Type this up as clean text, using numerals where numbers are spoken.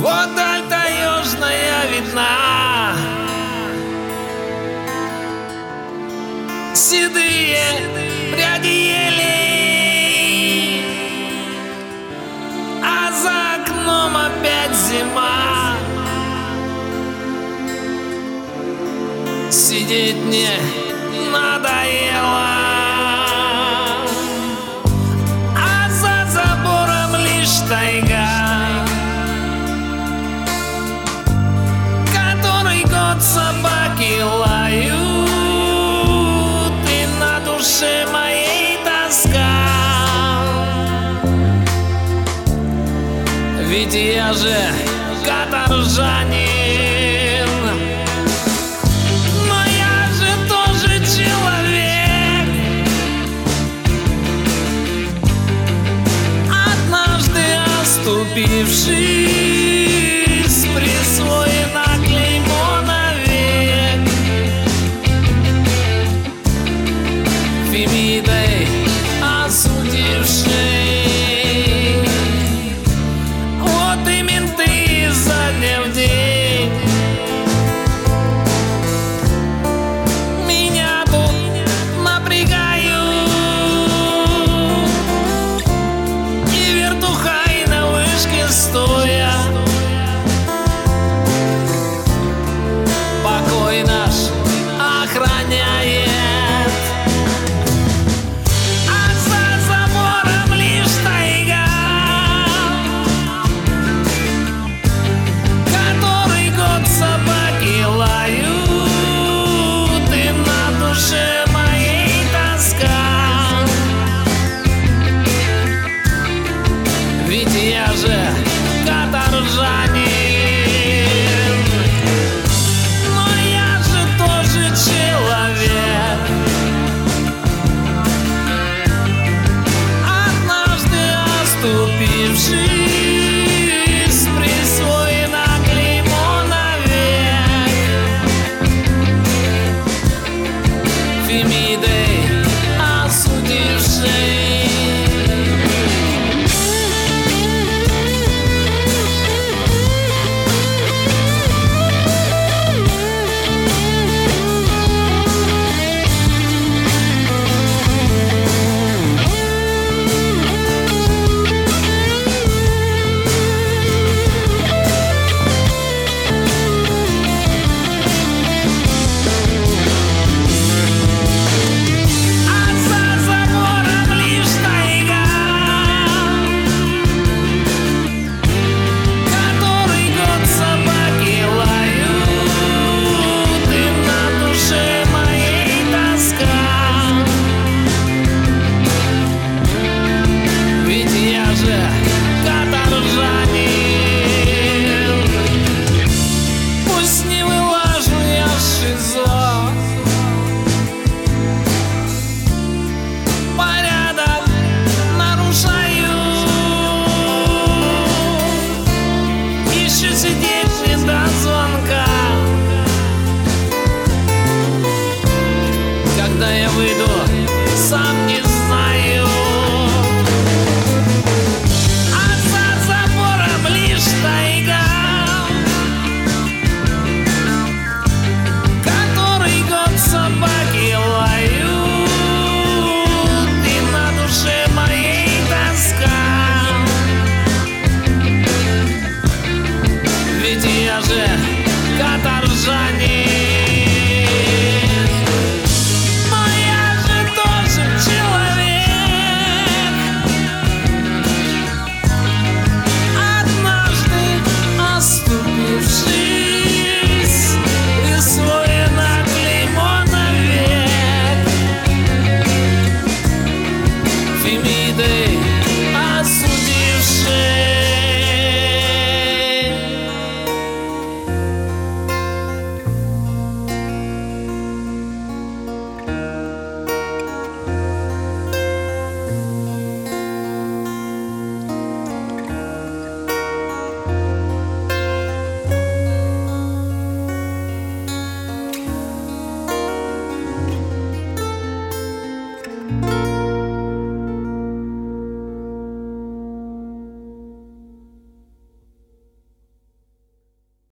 Вот даль таежная видна, седые пряди елей, а за окном опять зима. Сидеть мне надоело, а за забором лишь тайга, который год собаки лают, и на душе моей тоска. Ведь я же каторжанин, но я же тоже человек, однажды оступившись, присвоено клеймо навек. Фемидой осудивший, вот и менты изо дня в день меня тут напрягают, и вертухай на вышке стоя покой наш охраняет, а за забором лишь тайга, который год собаки лают, и на душе моей тоска. Ведь я же каторжанин, но я же тоже человек, однажды оступившись, присвоено клеймо навек. Фемидой осудивший. Пусть не вылажу я с ШИЗО, порядок нарушаю, еще сидеть не до звонка. Когда я выйду, сам не знаю, а за забором лишь тайга, который год собаки лают, и на душе моей тоска. Ведь я же каторжанин,